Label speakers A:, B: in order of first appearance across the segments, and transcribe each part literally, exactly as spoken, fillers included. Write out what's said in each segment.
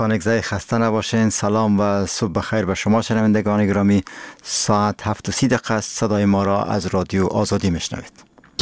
A: نگذره خسته نباشین. سلام و صبح بخیر به شما شنوندگان گرامی. ساعت هفت و سی دقیقه است. صدای ما را از رادیو آزادی میشنوید.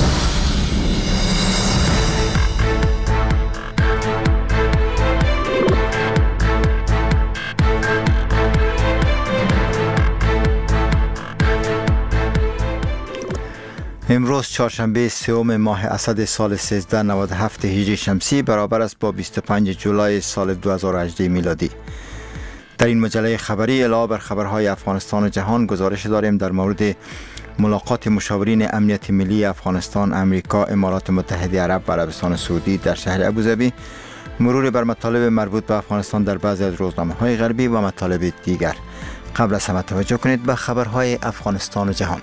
A: امروز چهارشنبه سوم ماه اسد سال سیزده نود و هفت هجری شمسی برابر است با بیست و پنج جولای سال دو هزار و هجده میلادی. در این مجله خبری علاوه بر خبرهای افغانستان و جهان گزارش داریم در مورد ملاقات مشاورین امنیت ملی افغانستان، امریکا، امارات متحده عرب و عربستان سعودی در شهر ابوظبی، مرور بر مطالب مربوط به افغانستان در بعضی از روزنامه‌های غربی و مطالب دیگر. قبل از همه توجه کنید به خبرهای افغانستان و جهان.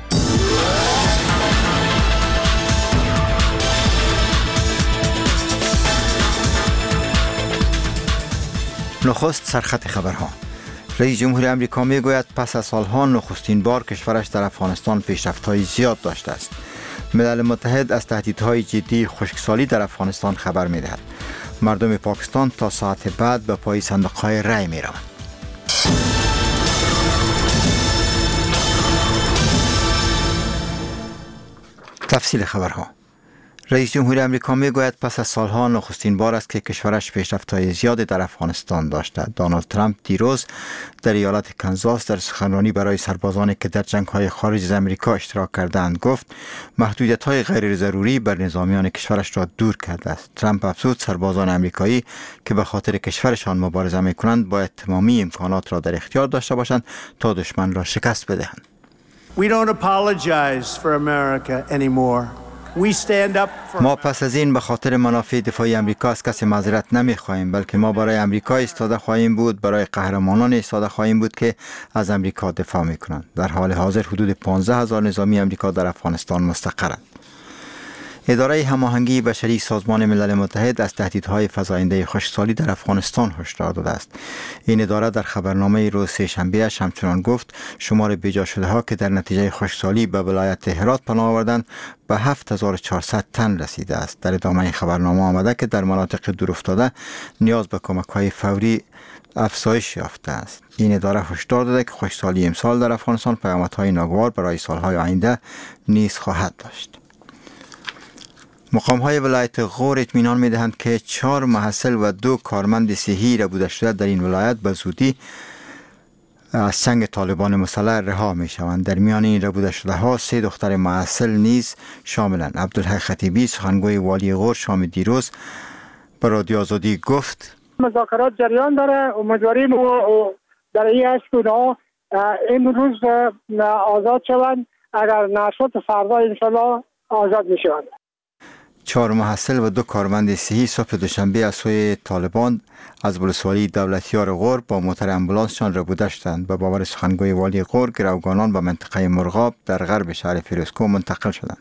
A: نخست سرخط خبرها. رئیس جمهور آمریکا میگوید پس از سالها نخستین بار کشورش در افغانستان پیشرفت‌های زیاد داشته است. ملل متحد از تهدیدهای جدی خشکسالی در افغانستان خبر می‌دهد. مردم پاکستان تا ساعت بعد به پای صندوق‌های رای می‌روند. تفصیل خبرها. رئیس جمهور آمریکا میگوید پس از سالها نخستین بار است که کشورش پیشرفت‌های زیادی در افغانستان داشته. دونالد ترامپ دیروز در ایالت کانزاس در سخنرانی برای سربازانی که در جنگ‌های خارج از آمریکا اشتراک کردند گفت محدودیت‌های غیر ضروری بر نظامیان کشورش را دور کرده است. ترامپ افزود سربازان آمریکایی که به خاطر کشورشان مبارزه می‌کنند باید تمامی امکانات را در اختیار داشته باشند تا دشمن را شکست بدهند.
B: We don't apologize for America anymore.
A: ما پس از این به خاطر منافع دفاعی امریکا از کسی معذرت نمی خواهیم، بلکه ما برای امریکا ایستاده خواهیم بود، برای قهرمانان ایستاده خواهیم بود که از امریکا دفاع می کنند. در حال حاضر حدود پانزده هزار نظامی امریکا در افغانستان مستقرند. اداره هماهنگی بشری سازمان ملل متحد از تهدیدهای فزاینده خشکسالی در افغانستان هشدار داده است. این اداره در خبرنامه روز سه‌شنبه همچنان گفت شمار بیجا شده ها که در نتیجه خشکسالی به ولایت هرات پناه آوردند به هفت هزار و چهارصد تن رسیده است. در ادامه خبرنامه آمده که در مناطق دورافتاده نیاز به کمک‌های فوری افزایش یافته است. این اداره هشدار داده که خشکسالی امسال در افغانستان پیامدهای ناگوار برای سالهای آینده نیز خواهد داشت. مقام‌های ولایت غور اطمینان می‌دهند که چهار محصل و دو کارمند صحی ربوده شده در این ولایت به زودی از چنگ طالبان مسلح رها می‌شوند. در میان این ربوده شده ها سه دختر محصل نیز شاملند. عبدالحی خطیبی سخنگوی والی غور شام دیروز به رادیو آزادی گفت
C: مذاکرات جریان داره. امیدواریم در این است که اونها امروز آزاد شوند، اگر نشد فردا انشالله آزاد می‌شوند.
A: چهار محصل و دو کارمند صحی صبح دوشنبه از سوی طالبان از ولسوالی دولتیار غور با موتر امبولانسشان ربوده شدند. به باور سخنگوی والی غور گروگانان به منطقه مرغاب در غرب شهر فیروزکوه منتقل شدند.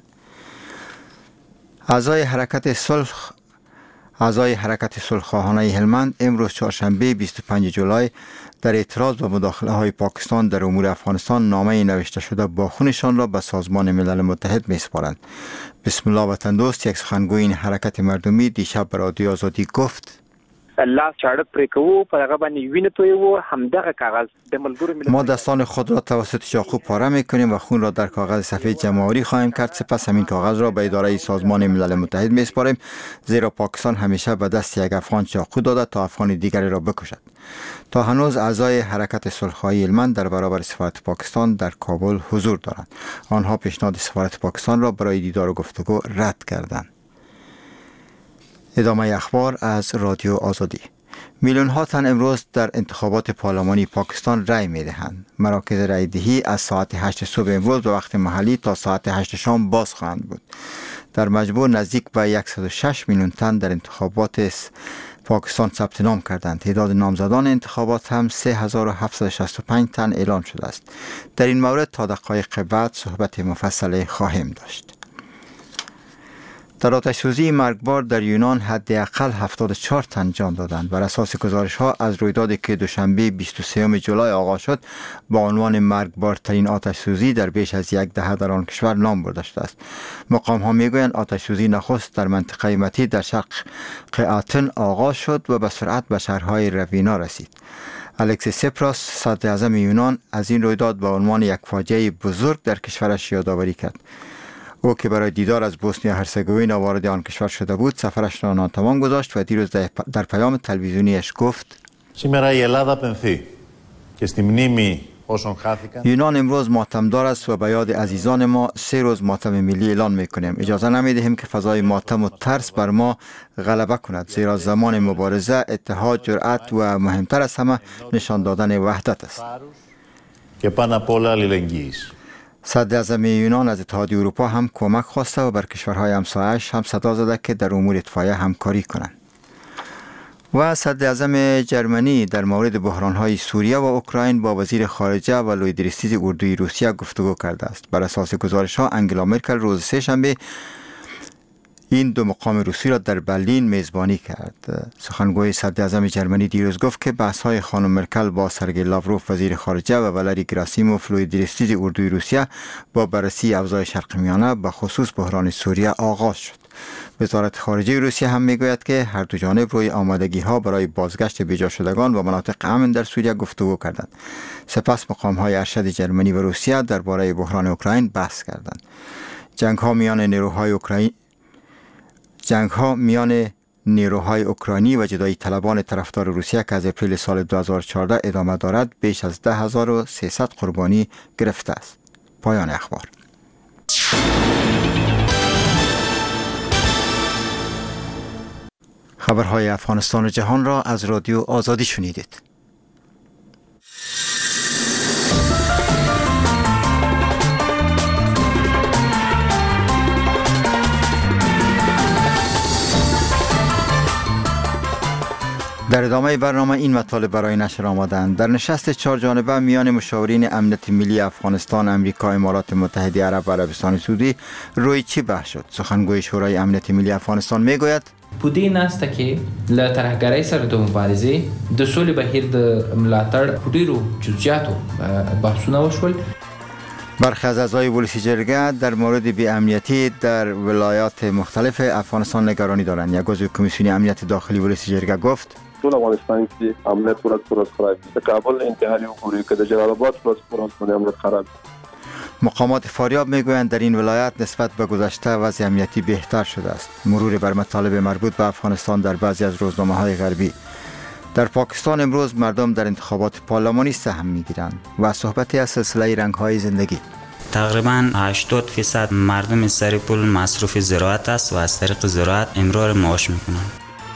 A: اعضای حرکت صلح اعضای حرکت صلح‌خواهانه هلمند امروز چهارشنبه بیست و پنج جولای در اعتراض به مداخله های پاکستان در امور افغانستان نامه نوشته شده با خونشان را به سازمان ملل متحد می‌سپارند. بسم الله وطن دوست یک سخنگوی این حرکت مردمی دیشب به رادیو آزادی گفت
D: الله چاړه پرې کوو په هغه باندې وینې تویوو همدغه کاغذ د ملګرو ملتونو
A: ما دستان خود را توسط چاقو پاره می‌کنیم و خون را در کاغذ سفید جمع‌آوری خواهیم کرد. سپس همین کاغذ را به اداره سازمان ملل متحد می‌سپاریم، زیرا پاکستان همیشه به دست یک افغان چاقو داده تا افغان دیگری را بکشد. تا هنوز اعضای حرکت صلح‌خواهی هلمند در برابر سفارت پاکستان در کابل حضور دارند. آنها پیشنهاد سفارت پاکستان را برای دیدار و گفتگو رد کردند. ادامه اخبار از رادیو آزادی. میلیون ها تن امروز در انتخابات پارلمانی پاکستان رای می دهند. مراکز رای دهی از ساعت هشت صبح امروز به وقت محلی تا ساعت هشت شام باز خواهند بود. در مجموع نزدیک به صد و شش میلیون تن در انتخابات پاکستان ثبت نام کردند. تعداد نامزدان انتخابات هم سه هزار و هفتصد و شصت و پنج تن اعلام شده است. در این مورد تا دقایق بعد صحبت مفصل خواهیم داشت. در آتش‌سوزی مرگبار در یونان حداقل هفتاد و چهار تن جان دادند. بر اساس گزارش‌ها از رویدادی که دوشنبه بیست و سوم جولای آغاز شد با عنوان مرگبارترین آتش‌سوزی در بیش از یک دهه در آن کشور نام برده شده است. مقام‌ها می‌گویند آتش‌سوزی نخست در منطقه متی در شرق آتن آغاز شد و به سرعت به شهرهای روینا رسید. الکسیس سیپراس صدر اعظم یونان از این رویداد به عنوان یک فاجعه بزرگ در کشورش یادآوری کرد. او که برای دیدار از بوسنیا هرزگوین وارد آن کشور شده بود سفرش را ناتمام گذاشت و دیروز در پیام تلویزیونیش گفت
E: Σήμερα η Ελλάδα πενθεί και στη μνήμη όσων χάθηκαν.
A: یونان امروز ماتمدار است و به یاد عزیزان ما سه روز ماتم ملی اعلان میکنیم. اجازه نمیدهیم که فضای ماتم و ترس بر ما غلبه کند، زیرا زمان مبارزه، اتحاد، جرأت و مهمتر از همه نشان دادن وحدت است.
E: Και πάνω απ' όλα αλληλεγγύης.
A: صدر اعظم یونان از اتحادیه اروپا هم کمک خواسته و بر کشورهای همسایه‌اش هم صدا زده که در امور اتفاقیه همکاری کنند. و صدر اعظم جرمنی در مورد بحران‌های سوریه و اوکراین با وزیر خارجه و لویدریستیز اردوی روسیه گفتگو کرده است. بر اساس گزارش‌ها انگلا مرکل روز سه‌شنبه این دو مقام روسی را در برلین میزبانی کرد. سخنگوی صدر اعظم جرمنی دیروز گفت که بحث‌های خانم مرکل با سرگئی لاوروف وزیر خارجه و والری گراسیموف لویدریستیز اردوی روسیه با بررسی اوضاع شرق میانه به خصوص بحران سوریه آغاز شد. وزارت خارجه روسیه هم میگوید که هر دو جانب روی آمادگی‌ها برای بازگشت بیجا شدگان و مناطق امن در سوریه گفتگو کردند. سپس مقام‌های ارشد جرمنی و روسیه درباره بحران اوکراین بحث کردند. جنگ‌ها میان نیروهای اوکراین جنگ ها میان نیروهای اوکراینی و جدایی طلبان طرفدار روسیه که از اپریل سال دو هزار و چهارده ادامه دارد بیش از ده هزار و سیصد قربانی گرفته است. پایان اخبار. خبرهای افغانستان و جهان را از رادیو آزادی شنیدید. در ادامه برنامه این مطالب برای نشر آمدند. در نشست چهار جانبه میان مشاورین امنیت ملی افغانستان، امریکا، امارات متحده عرب و عربستان سعودی روی چی بحث شد؟ سخنگوی شورای امنیت ملی افغانستان میگوید
F: په دې ناسته کې له ترهګرۍ سره د مبارزې د سولې بهیر د ملاتړ په ډېرو جزئیاتو بحثونه وشول.
A: برخی از اعضای ولسی جرگه در مورد بی‌امنیتی در ولایات مختلف افغانستان نگرانی دارند. یک عضو کمیسیون امنیت داخلی ولسی جرگه گفت
G: ټول افغانستان کې امنیت ورځ پر ورځ خراب دی. د کابل انتحالي وګورئ که د جلال آباد ورځ پر ورځ امنیت خراب.
A: مقامات فاریاب میگویند در این ولایت نسبت به گذشته وضع امنیتی بهتر شده است. مرور بر مطالب مربوط به افغانستان در بعضی از روزنامه‌های غربی. در پاکستان امروز مردم در انتخابات پارلمانی سهم میگیرند و صحبتی از سلسله رنگ‌های زندگی.
H: تقریباً هشتاد درصد مردم سر پول مصروف زراعت است و از طریق زراعت امرار معاش میکنند.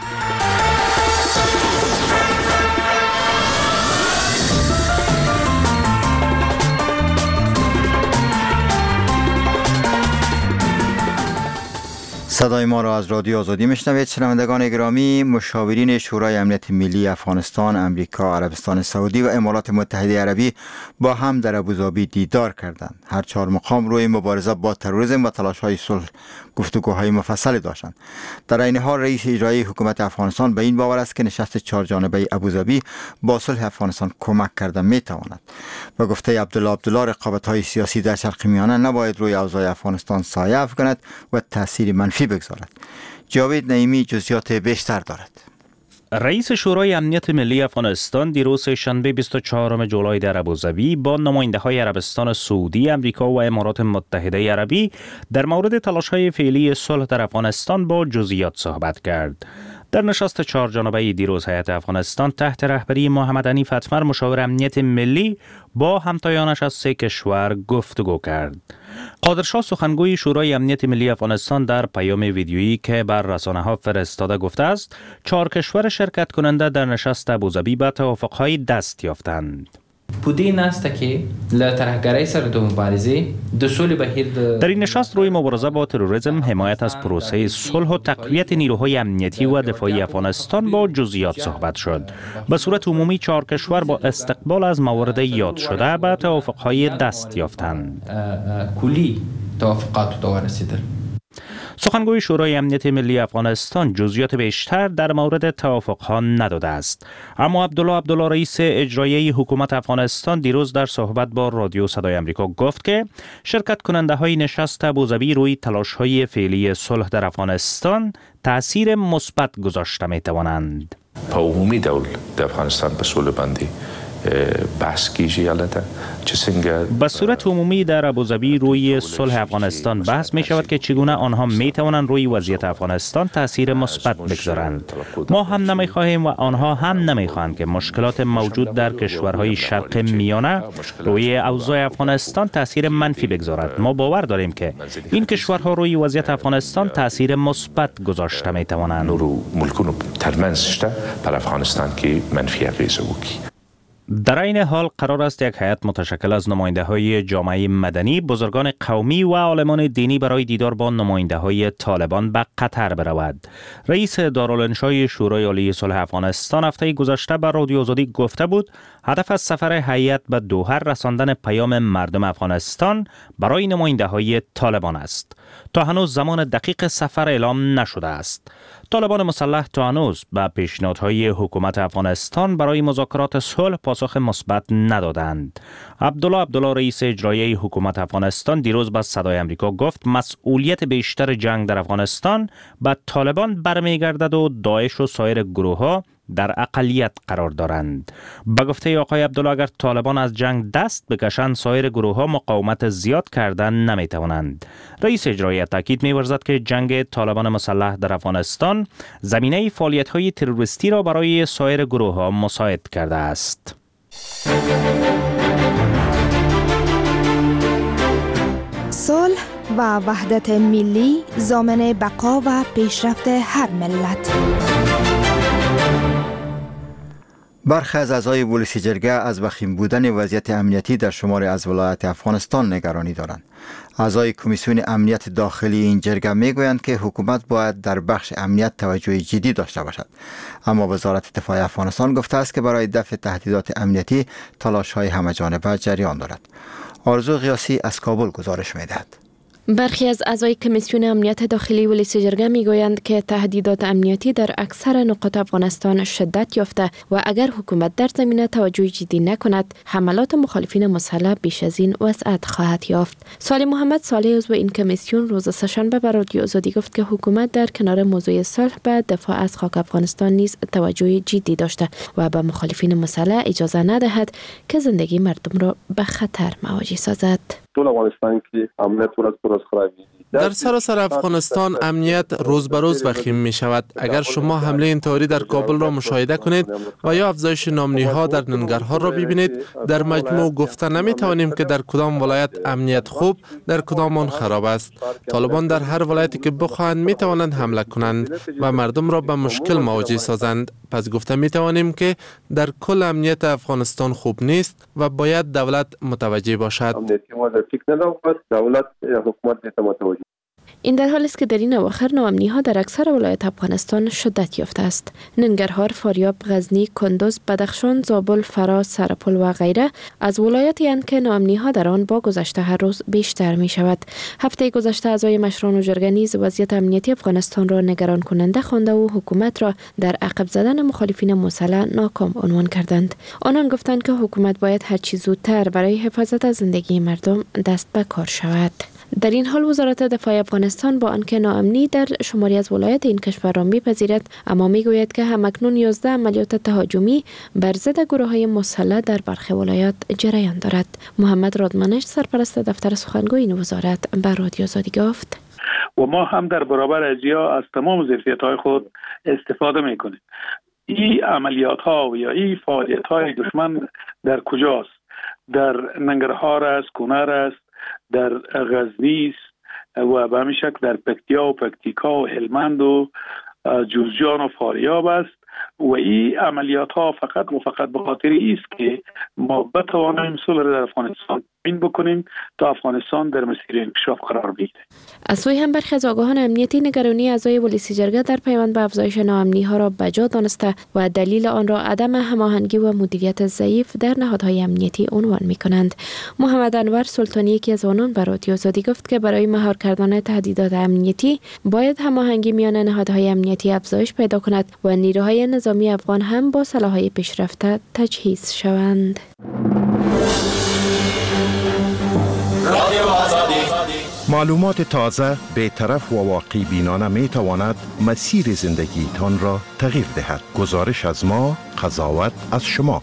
A: صدای ما را از رادیو آزادی میشنوید. شنوندگان گرامی، مشاورین شورای امنیت ملی افغانستان، امریکا، عربستان سعودی و امارات متحده عربی با هم در ابوظبی دیدار کردند. هر چهار مقام روی مبارزه با تروریسم و تلاش‌های صلح گفتگوهای مفصلی داشتند. در این حال رئیس اجرایی حکومت افغانستان به این باور است که نشست چهار جانبه ابوظبی با صلح افغانستان کمک کرده میتواند. به گفته عبدالله عبدالله، رقابت‌های سیاسی در شرق میانه نباید روی اوضاع افغانستان سایه افکند و تاثیر منفی بگذارد. جاوید نعیمی جزئیات بیشتر دارد.
I: رئیس شورای امنیت ملی افغانستان دیروز شنبه بیست و چهارم جولای در ابوظبی با نماینده‌های عربستان سعودی، امریکا و امارات متحده عربی در مورد تلاش‌های فعلی صلح در افغانستان با جزئیات صحبت کرد. در نشست چهار جانبه دیروز هیئت افغانستان تحت رهبری محمد حنیف اتمر، مشاور امنیت ملی، با همتایانش از سه کشور گفتگو کرد. قادرشاه، سخنگوی شورای امنیت ملی افغانستان، در پیام ویدیویی که بر رسانه‌ها فرستاده گفته است چهار کشور شرکت کننده در نشست ابوظبی به توافق‌های دست یافتند.
F: په دې ناسته کې له ترهګرۍ سره د مبارزې د سولې بهیر د
I: در این نشست روی مبارزه با تروریسم، حمایت از پروسه صلح و تقویت نیروهای امنیتی و دفاعی افغانستان با جزئیات صحبت شد. به صورت عمومی چهار کشور با استقبال از موارد یاد شده به توافق‌های دست یافتند.
F: کلی توافقات ته ورسیدل.
I: سخنگوی شورای امنیت ملی افغانستان جزئیات بیشتر در مورد توافق‌ها نداده است. اما عبدالله عبدالله رئیس اجرایی حکومت افغانستان دیروز در صحبت با رادیو صدای آمریکا گفت که شرکت کننده های نشست ابوظبی روی تلاش‌های فعلی صلح در افغانستان تأثیر مثبت گذاشته می‌توانند.
J: په عمومي ډول د افغانستان په سوله باندې بحث کیږي البته چې څنګه
I: به صورت عمومی در ابوظبی روی صلح افغانستان بحث می شود که چگونه آنها می توانند روی وضعیت افغانستان تاثیر مثبت بگذارند. ما هم نمی خواهیم و آنها هم نمی خواهند که مشکلات موجود در کشورهای شرق میانه روی اوضاع افغانستان تاثیر منفی بگذارد. ما باور داریم که این کشورها روی وضعیت افغانستان تاثیر مثبت گذاشته می توانند.
J: نورو ملکونو ترمنځ شته پر افغانستان کې منفي اغیزه وکړي.
I: در این حال قرار است یک هیئت متشکل از نماینده های جامعه مدنی، بزرگان قومی و عالمان دینی برای دیدار با نماینده های طالبان به قطر برود. رئیس دارالانشای شورای عالی صلح افغانستان هفته گذشته به رادیو آزادی گفته بود هدف از سفر هیئت به دوحه رساندن پیام مردم افغانستان برای نماینده های طالبان است. تا هنوز زمان دقیق سفر اعلام نشده است. طالبان مسلح تا هنوز به پیشنهادهای حکومت افغانستان برای مذاکرات صلح پاسخ مثبت ندادند. عبدالله عبدالله رئیس اجرایی حکومت افغانستان دیروز به صدای آمریکا گفت مسئولیت بیشتر جنگ در افغانستان به طالبان برمیگردد و داعش و سایر گروه‌ها در اقلیت قرار دارند. به گفته آقای عبدالله اگر طالبان از جنگ دست بکشند سایر گروه‌ها مقاومت زیاد کردن نمی‌توانند. رئیس اجرایی تاکید می‌ورزد که جنگ طالبان مسلح در افغانستان زمینه فعالیت‌های تروریستی را برای سایر گروه‌ها مساعد کرده است.
K: صلح و وحدت ملی ضامن بقا و پیشرفت هر ملت.
A: برخی از اعضای ولسی جرگه از وخیم بودن وضعیت امنیتی در شماری از ولایات افغانستان نگرانی دارند. اعضای کمیسیون امنیت داخلی این جرگه میگویند که حکومت باید در بخش امنیت توجه جدی داشته باشد. اما وزارت دفاع افغانستان گفته است که برای دفع تهدیدات امنیتی تلاش‌های همه‌جانبه جریان دارد. آرزو غیاسی از کابل گزارش می‌دهد.
L: برخی از اعضای کمیسیون امنیت داخلی ولسی جرگه میگویند که تهدیدات امنیتی در اکثر نقاط افغانستان شدت یافته و اگر حکومت در زمینه توجه جدی نکند حملات مخالفین مسلح بیش از این وسعت خواهد یافت. صالح محمد صالح عضو این کمیسیون روز سه‌شنبه به رادیو آزادی گفت که حکومت در کنار موضوع صلح به دفاع از خاک افغانستان نیز توجه جدی داشته و به مخالفین مسلح اجازه ندهد که زندگی مردم را به خطر مواجه سازد.
M: در سراسر افغانستان امنیت روز به روز وخیم می شود. اگر شما حمله انتحاری در کابل را مشاهده کنید و یا افزایش نامنی‌ها در ننگرهار را ببینید، در مجموع گفته نمی توانیم که در کدام ولایت امنیت خوب، در کدام آن خراب است. طالبان در هر ولایتی که بخواهند می توانند حمله کنند و مردم را به مشکل مواجه سازند. پس گفته می توانیم که در کل امنیت افغانستان خوب نیست و باید دولت متوجه باشد.
L: این در حالی است که در این اواخر ناامنی‌ها در اکثر ولایات افغانستان شدت یافته است. ننگرهار، فاریاب، غزنی، کندوز، بدخشان، زابل، فراز، سرپل و غیره از ولایاتی اند که ناامنی‌ها در آن با گذشته هر روز بیشتر می شود. هفته گذشته اعضای مشران و جرگه نیز وضعیت امنیتی افغانستان را نگران کننده خوانده و حکومت را در عقب زدن مخالفین مسلح ناکام عنوان کردند. آنان گفتند که حکومت باید هر چه زودتر برای حفاظت از زندگی مردم دست به کار شود. در این حال وزارت دفاع افغانستان با آنکه ناامنی در شماری از ولایات این کشور را می‌پذیرد، اما می‌گوید که همکنون یازده عملیات تهاجمی بر ضد گروه‌های مسلح در برخی ولایات جریان دارد. محمد رادمانش سرپرست دفتر سخنگوی این وزارت به رادیو آزادی گفت:
N: و ما هم در برابر ازیا از تمام ظرفیت‌های خود استفاده می‌کنیم. این عملیات‌ها و یا این فعالیت‌های دشمن در کجاست؟ در ننگرهار است، کنر است، در غزنی و به همین شکل در پکتیا و پکتیکا و هلمند و جوزجان و فاریاب است و این عملیات ها فقط و فقط به خاطر است که ما بتوانیم صلح در افغانستان تامین بکنیم تا افغانستان در مسیر انکشاف قرار بگیره.
L: از سوی هم برخی از آگاهان امنیتی نگرانی اعضای ولسی جرگه در پیوند به افزایش ناامنی ها را بجا دانسته و دلیل آن را عدم هماهنگی و مدیریت ضعیف در نهادهای امنیتی عنوان می کنند. محمد انور سلطانی یکی از آنان به رادیو آزادی گفت که برای مهار کردن تهدیدات امنیتی باید هماهنگی میان نهادهای امنیتی افزایش پیدا کند و نیروهای نظامی افغان هم با سلاح‌های پیشرفته تجهیز شوند.
O: معلومات تازه، بی‌طرف و واقع بینانه می تواند مسیر زندگی تان را تغییر دهد. گزارش از ما، قضاوت از شما.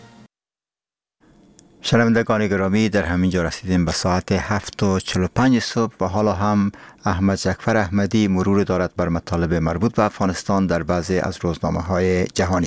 A: شنوندگان گرامی، در همین جا رسیدیم به ساعت هفت و چهل و پنج صبح و حالا هم احمد جعفر احمدی مرور دارد بر مطالب مربوط به افغانستان در بعضی از روزنامه‌های جهانی.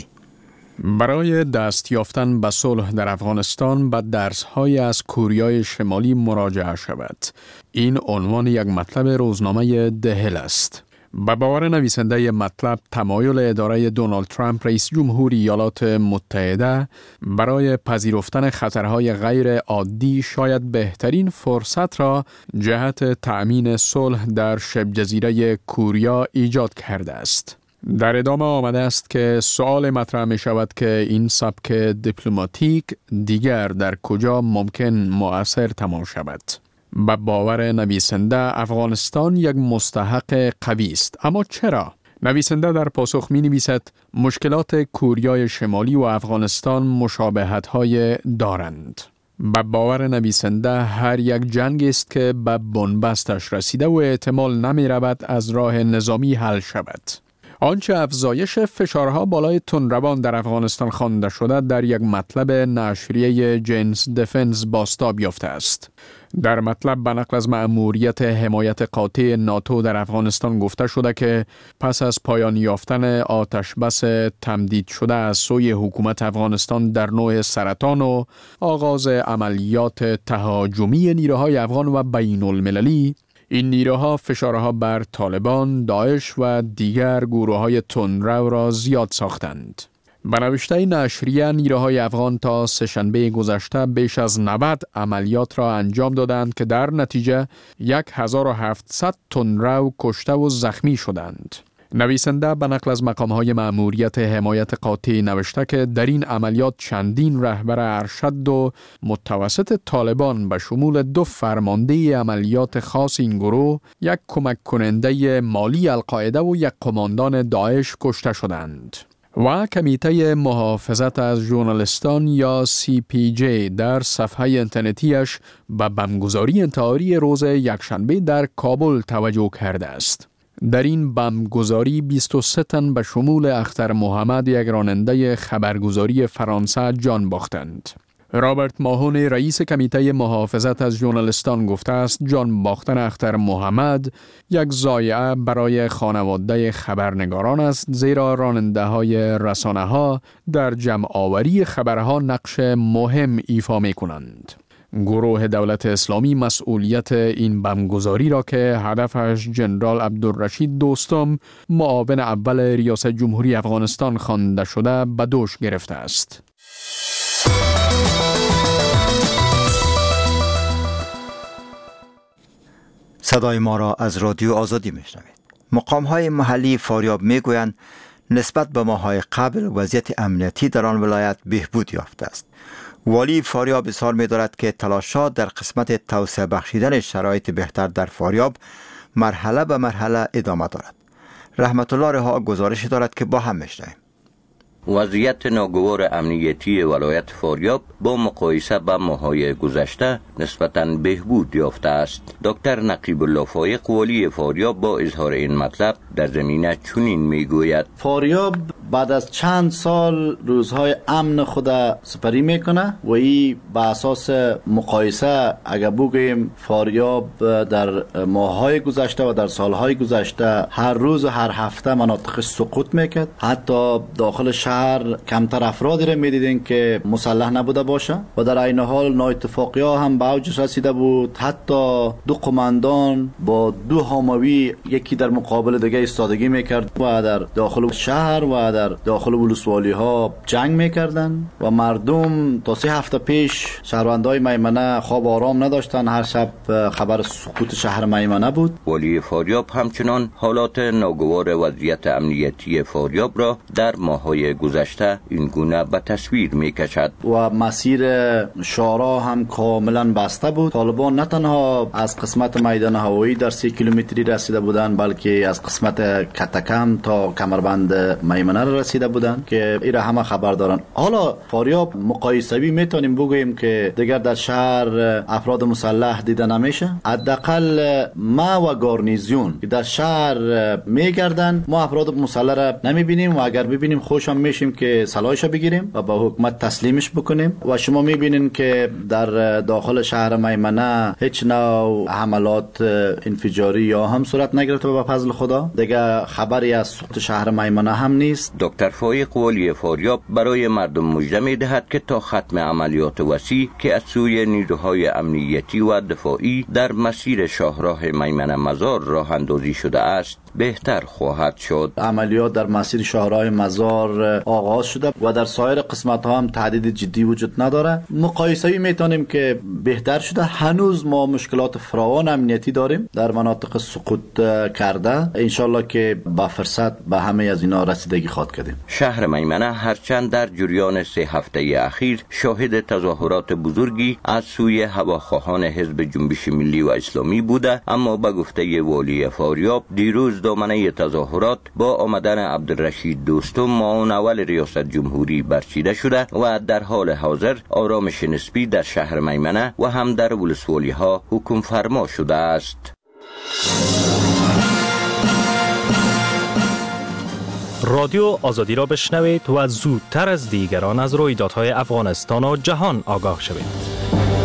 P: برای دست یافتن به صلح در افغانستان به درس‌های از کوریای شمالی مراجعه شود. این عنوان یک مطلب روزنامه دهل است. به باور نویسنده مطلب، تمایل اداره دونالد ترامپ رئیس جمهوری ایالات متحده برای پذیرفتن خطرهای غیر عادی شاید بهترین فرصت را جهت تأمین صلح در شبه جزیره کوریا ایجاد کرده است. در ادامه آمده است که سوال مطرح می شود که این سبک دیپلماتیک دیگر در کجا ممکن مؤثر تمام شود. به باور نویسنده افغانستان یک مستحق قوی است، اما چرا؟ نویسنده در پاسخ می نویسد مشکلات کوریای شمالی و افغانستان مشابهت های دارند. به باور نویسنده هر یک جنگ است که به بنبستش رسیده و احتمال نمی رود از راه نظامی حل شود. آنچه افزایش فشارها بالای تندروان در افغانستان خوانده شده در یک مطلب نشریه جینز دفنس بازتاب یافته است. در مطلب به نقل از مأموریت حمایت قاطع ناتو در افغانستان گفته شده که پس از پایان یافتن آتش بس تمدید شده از سوی حکومت افغانستان در نوع سرطان و آغاز عملیات تهاجمی نیروهای افغان و بین المللی، این نیروها فشارها بر طالبان، داعش و دیگر گروه‌های تندرو را زیاد ساختند. به نوشته نشریه، نیروهای افغان تا سه‌شنبه گذشته بیش از نود عملیات را انجام دادند که در نتیجه هزار و هفتصد تندرو کشته و زخمی شدند. نویسنده به نقل از مقام‌های مأموریت حمایت قاطع نوشته که در این عملیات چندین رهبر ارشد و متوسط طالبان به شمول دو فرمانده عملیات خاص این گروه، یک کمک کننده مالی القاعده و یک قماندان داعش کشته شدند. و کمیته محافظت از ژورنالیستان یا سی پی جی در صفحه اینترنتیش به بمبگذاری انتحاری روز یکشنبه در کابل توجه کرده است. در این بمبگذاری بیست و سه تن به شمول اختر محمد، یک راننده خبرگزاری فرانسه، جان باختند. رابرت ماهون، رئیس کمیته محافظت از ژورنالیستان، گفته است جان باختن اختر محمد یک ضایعه برای خانواده خبرنگاران است، زیرا راننده های رسانه ها در جمع آوری خبرها نقش مهم ایفا می کنند. گروه دولت اسلامی مسئولیت این بمبگذاری را که هدفش جنرال عبدالرشید دوستم، معاون اول ریاست جمهوری افغانستان خوانده شده، به دوش گرفته است.
A: صدای ما را از رادیو آزادی میشنوید. مقام‌های محلی فاریاب میگویند نسبت به ماه‌های قبل وضعیت امنیتی در آن ولایت بهبود یافته است. والی فاریاب اظهار می‌دارد که تلاشات در قسمت توسعه بخشیدن شرایط بهتر در فاریاب مرحله به مرحله ادامه دارد. رحمت الله رها گزارش دارد که با هم میشنویم.
Q: وضعیت ناگوار امنیتی ولایت فاریاب با مقایسه با ماه‌های گذشته نسبتاً بهبود یافته است. دکتر نقیب الله فایق، والی فاریاب، با اظهار این مطلب در زمینه چنین میگوید:
R: فاریاب بعد از چند سال روزهای امن خود سپری میکنه و این به اساس مقایسه اگر بگوییم فاریاب در ماه‌های گذشته و در سالهای گذشته هر روز و هر هفته مناطق سقوط میکرد. حتی داخل شهر کمتر افرادی را میدیدین که مسلح نبوده باشه و در عین حال نااتفاقی ها هم به اوج رسیده بود. حتی دو قماندان با دو حاموی یکی در مقابل دیگه ایستادگی میکرد و در داخل شهر و در داخل ولسوالی ها جنگ میکردن و مردم تا سه هفته پیش شهروندای میمنه خواب آرام نداشتن. هر شب خبر سقوط شهر میمنه بود.
Q: والی فاریاب همچنان حالات ناگوار وضعیت امنیتی فاریاب را در ماه‌های گذشته این گونه به تصویر میکشد
R: و مسیر شارع هم کاملا بسته بود. طالبان نه تنها از قسمت میدان هوایی در سی کیلومتری رسیده بودند، بلکه از قسمت کتکم تا کمربند میمنه رسیده بودند که ایره همه خبر دارن. حالا فاریاب مقایسوی میتونیم بگوییم که دیگر در شهر افراد مسلح دیده نمیشه. حداقل ما و گارنیزیون که در شهر میگردن ما افراد مسلح را نمیبینیم و اگر ببینیم خوشم میشیم که سلاحش بگیریم و به حکومت تسلیمش بکنیم. و شما میبینین که در داخل شهر میمنه هیچ نوع حملات انفجاری یا هم صورت نگرفته به فضل خدا. دیگه خبری از سقوط شهر میمنه هم نیست.
Q: دکتر فایق والی فاریاب برای مردم مژده میدهد که تا ختم عملیات وسیع که از سوی نیروهای امنیتی و دفاعی در مسیر شاهراه میمنه مزار راه اندازی شده است بهتر خواهد شد.
R: عملیات در مسیر شاهراه مزار آغاز شده و در سایر قسمت ها هم تهدید جدی وجود نداره. مقایسه‌ای میتونیم که بهتر شده. هنوز ما مشکلات فراوان امنیتی داریم در مناطق سقوط کرده. انشالله که با فرصت به همه از اینا رسیدگی خواهد کردیم.
Q: شهر میمنه هرچند در جریان سه هفته اخیر شاهد تظاهرات بزرگی از سوی هواخواهان حزب جنبش ملی و اسلامی بوده، اما به گفته والی فاریاب دیروز دامنه تظاهرات با آمدن عبدالرشید دوستم معاون اول ریاست جمهوری برچیده شده و در حال حاضر آرامش نسبی در شهر میمنه و هم در ولسوالی ها حکم فرما شده است.
I: رادیو آزادی را بشنوید و زودتر از دیگران از رویدادهای افغانستان و جهان آگاه شوید.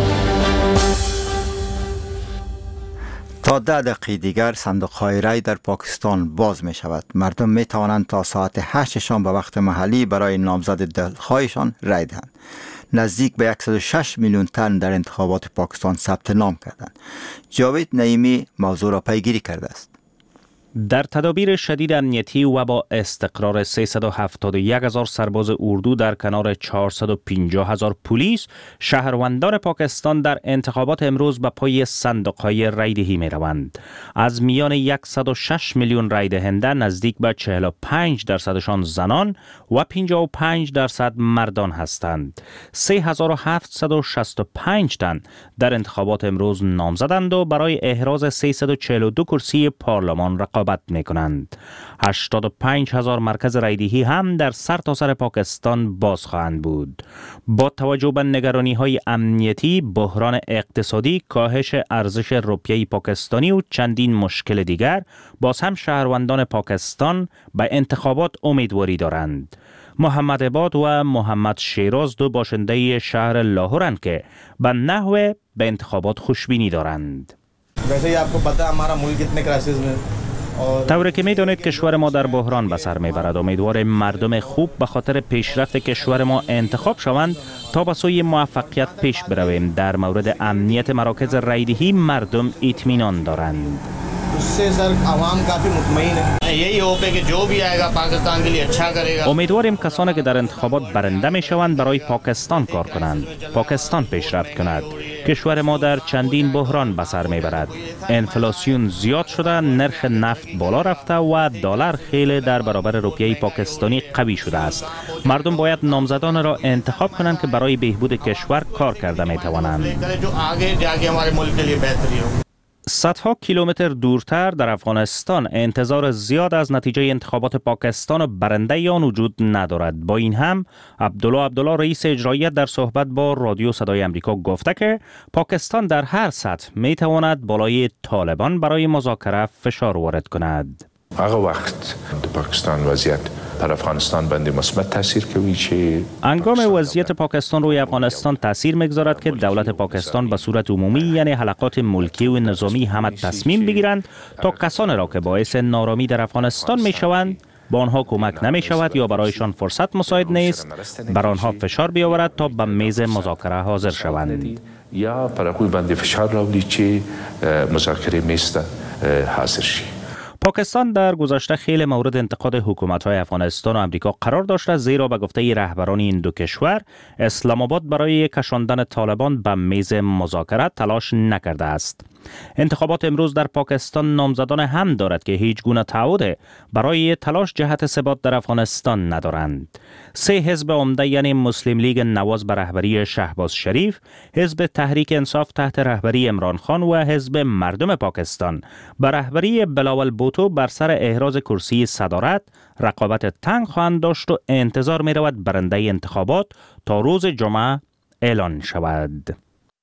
A: تا ده دقیقه دیگر صندوق‌های رای در پاکستان باز می شود. مردم می توانند تا ساعت هشت شام به وقت محلی برای نامزد دلخواهشان رای دهند. نزدیک به صد و شش میلیون تن در انتخابات پاکستان ثبت نام کردند. جاوید نعیمی موضوع را پیگیری کرده است.
I: در تدابیر شدید امنیتی و با استقرار سیصد و هفتاد و یک هزار سرباز اردو در کنار چهارصد و پنجاه هزار پلیس، شهروندان پاکستان در انتخابات امروز به پای صندوق‌های رایدهی می‌روند. از میان صد و شش میلیون رای دهنده نزدیک به چهل و پنج درصدشان زنان و پنجاه و پنج درصد مردان هستند. سه هزار و هفتصد و شصت و پنج تن در انتخابات امروز نامزدند و برای احراز سیصد و چهل و دو کرسی پارلمان رقابت می کنند. هشتاد و پنج هزار مرکز رایدهی هم در سرتاسر پاکستان باز خواهند بود. با توجه به نگرانی های امنیتی، بحران اقتصادی، کاهش ارزش روپیه پاکستانی و چندین مشکل دیگر، باز هم شهروندان پاکستان به انتخابات امیدواری دارند. محمد عباد و محمد شیراز دو باشنده شهر لاهورند که به نحو به انتخابات خوشبینی دارند. طوری که میدانید کشور ما در بحران به سر میبرد. امیدوار مردم خوب به خاطر پیشرفت کشور ما انتخاب شوند تا به سوی موفقیت پیش برویم. در مورد امنیت مراکز رایدهی مردم اطمینان دارند. امیدواریم کسانی که در انتخابات برنده می شوند برای پاکستان کار کنند، پاکستان پیشرفت کند. کشور ما در چندین بحران به سر می برد. انفلاسیون زیاد شده، نرخ نفت بالا رفته و دلار خیلی در برابر روپیه پاکستانی قوی شده است. مردم باید نامزدان را انتخاب کنند که برای بهبود کشور کار کرده می توانند. صدها کیلومتر دورتر در افغانستان انتظار زیاد از نتیجه انتخابات پاکستان و برنده آن وجود ندارد. با این هم عبدالله عبدالله رئیس اجرایی در صحبت با رادیو صدای امریکا گفته که پاکستان در هر سطح می تواند بالای طالبان برای مذاکره فشار وارد کند.
J: هغه وخت د پاکستان وضعیت پر افغانستان باندې مثبت تاثیر کوي چې
I: انگام وضعیت پاکستان روی افغانستان تاثیر میگذارد که دولت پاکستان به صورت عمومی یعنی حلقات ملکی و نظامی همه تصمیم بگیرند تا کسانی را که باعث نارامی در افغانستان میشوند با آنها کمک نمی شود یا برایشان فرصت مساعد نیست بر آنها فشار بیاورد تا به میز مذاکره حاضر شوند
J: یا پر هغوی باندې فشار راوړي چې مذاکره میز ته حاضر شي.
I: پاکستان در گذشته خیلی مورد انتقاد حکومت‌های افغانستان و امریکا قرار داشته، زیرا به گفته رهبران این دو کشور اسلام آباد برای کشاندن طالبان به میز مذاکره تلاش نکرده است. انتخابات امروز در پاکستان نامزدان هم دارد که هیچ گونه تعهد برای تلاش جهت ثبات در افغانستان ندارند. سه حزب عمده یعنی مسلم لیگ نواز به رهبری شهباز شریف، حزب تحریک انصاف تحت رهبری عمران خان و حزب مردم پاکستان به رهبری بلاول بوتو بر سر احراز کرسی صدارت رقابت تنگ خواهند داشت و انتظار می رود برنده انتخابات تا روز جمعه اعلان شود.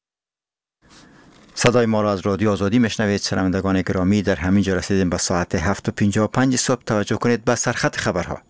A: صدای ما را از رادیو آزادی میشنوید. شنوندگان گرامی، در همین جا رسیدیم به ساعت هفت و پنجاه و پنج صبح. توجه کنید به سرخط خبرها.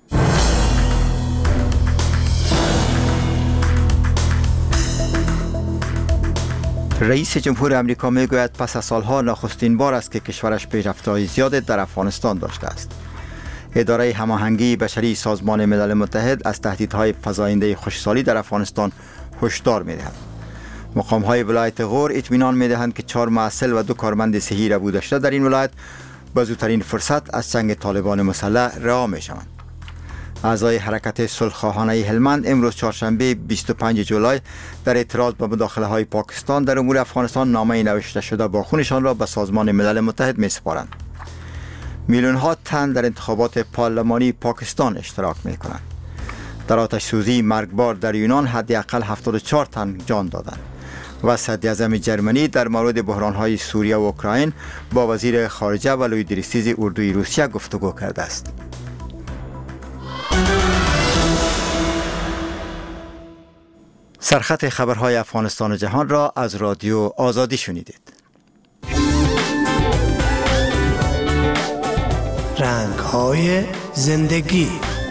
A: رئیس جمهور امریکا میگوید پس از سالها نخستین بار است که کشورش پیشرفت‌های زیاد در افغانستان داشته است. اداره هماهنگی بشری سازمان ملل متحد از تهدیدهای فزاینده خشکسالی در افغانستان هشدار می‌دهد. مقام‌های ولایت غور اطمینان می‌دهند که چهار معسل و دو کارمند صحی ربوده شده در این ولایت به زودترین فرصت از چنگ طالبان مسلح رها می‌شوند. اعضای حرکت صلح‌خواهانه هلمند امروز چهارشنبه بیست و پنجم جولای در اعتراض به مداخله‌های پاکستان در امور افغانستان نامه‌ای نوشته شده با خونشان را به سازمان ملل متحد می‌سپارند. میلیون‌ها تن در انتخابات پارلمانی پاکستان اشتراک می‌کنند. در آتش سوزی مرگبار در یونان حداقل هفتاد و چهار تن جان دادند. و صدر اعظم جرمنی در مورد بحران‌های سوریه و اوکراین با وزیر خارجه ولوی دریستیز اردوی روسیه گفتگو کرده است. سرخط خبرهای افغانستان و جهان را از رادیو آزادی شنیدید.
S: رنگ‌های زندگی.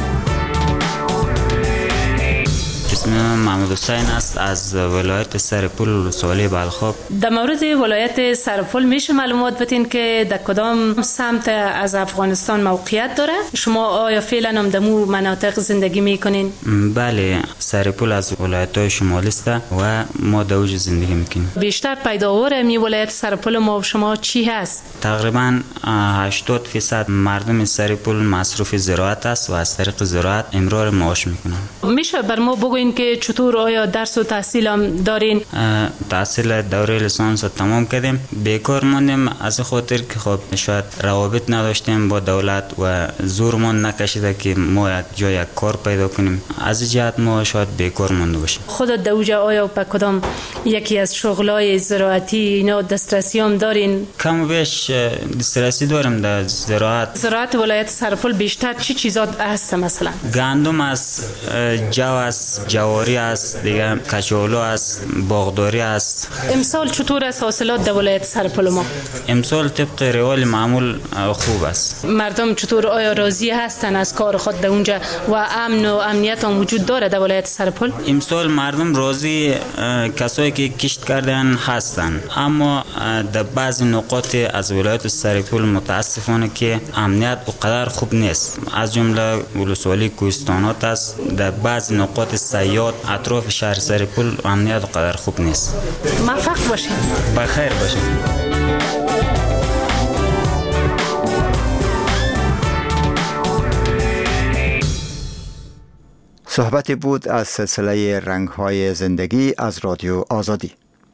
H: اسم محمد حسین است از ولایت سرپل ولسوالی بلخاب.
T: در مورد ولایت سرپل میشه معلومات بدین که در کدام سمت از افغانستان موقعیت داره؟ شما آیا فعلا هم در مو مناطق زندگی میکنین؟
H: بله، سرپل از ولایت‌های شمالی است و ما در اوج زندگی میکنیم.
T: بیشتر پیداوار می ولایت سرپل ما و شما چی هست؟
H: تقریبا هشتاد درصد مردم سرپل مصروف زراعت است و از طریق زراعت امرار معاش میکنن.
T: میشه بر ما بگوین که چطور آیا درس و تحصیل هم دارین؟
H: تحصیل دوره لیسانس تمام کردیم، بیکار موندیم از خاطر که خب شاید روابط نداشتیم با دولت و زورمون نکشیده که ما یک جای یک کار پیدا کنیم. از جهت ما شاید بیکار مونده باشیم.
T: خودت دوجا آیا به کدام یکی از شغلای زراعتی اینا دسترسی هم دارین؟
H: کم و بیش دسترسی داریم در زراعت.
T: زراعت ولایت سرپل بیشتر چی چیزات هست؟ مثلا
H: گندم است، جو است، جواری است، دیگه کچالو است، باغداری است.
T: امسال چطور است حاصلات در ولایت سرپل ما؟
H: امسال طبق روال معمول خوب است.
T: مردم چطور آیا راضی هستن از کار خود در اونجا و امن و امنیت هم وجود داره در ولایت سرپل؟
H: امسال مردم راضی کسایی که کشت کردن هستن، اما در بعضی نقاط از ولایت سرپل متاسفانه که امنیت اونقدر خوب نیست. از جمله ولسوالی کوهستانات است، در بعضی نقاط سیاد اطراف شهر سرپل امنیت اونقدر خوب نیست.
T: موفق باشید.
H: بخیر باشید.
A: صحبتی بود از سلسله رنگ‌های زندگی از رادیو آزادی.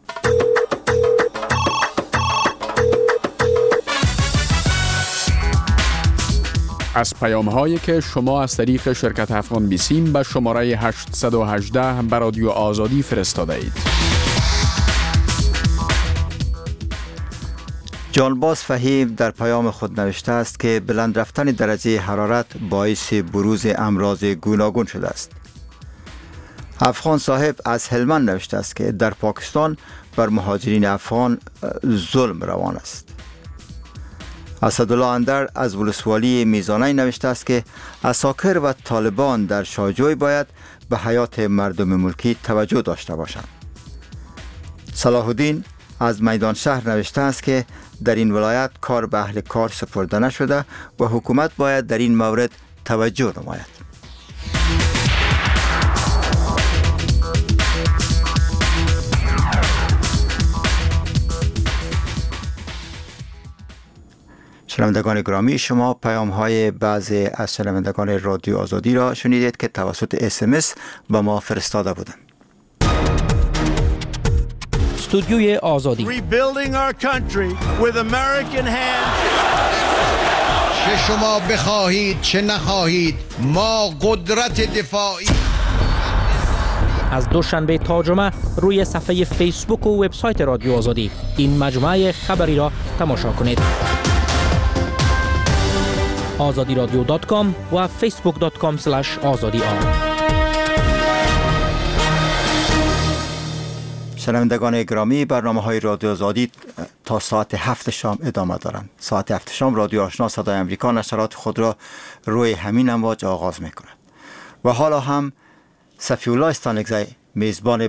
P: از پیام‌هایی که شما از طریق شرکت افغان بیسیم به شماره هشتصد و هجده به رادیو آزادی فرستاده اید.
A: جانباز فهیم در پیام خود نوشته است که بلند رفتن درجه حرارت باعث بروز امراض گوناگون شده است. افغان صاحب از هلمند نوشته است که در پاکستان بر مهاجرین افغان ظلم روان است. اسدالله اندر از ولسوالی میزانه نوشته است که عساکر و طالبان در شاهجوی باید به حیات مردم ملکی توجه داشته باشند. صلاح الدین از میدان شهر نوشته است که در این ولایت کار به اهل کار سپرده نشده و حکومت باید در این مورد توجه نماید. شنوندگان گرامی، شما پیام های بعضی از شنوندگان رادیو آزادی را شنیدید که توسط اس ام اس به ما فرستاده بودند.
U: استودیوی آزادی.
B: Rebuilding our country with American hands.
V: چه شما بخواهید چه نخواهید ما قدرت دفاعی.
U: از دوشنبه تا جمعه روی صفحه فیسبوک و وبسایت رادیو آزادی این مجموعه خبری را تماشا کنید. آزادی رادیو دات کام و فیسبوک دات کام اسلش آزادی آر.
A: شنوندگان گرامی، برنامه های رادیو آزادی تا ساعت هفت شام ادامه دارند. ساعت هفت شام رادیو آشنا صدای امریکا نشرات خود را روی همین امواج آغاز میکند. و حالا هم صفی الله استانکزی میزبان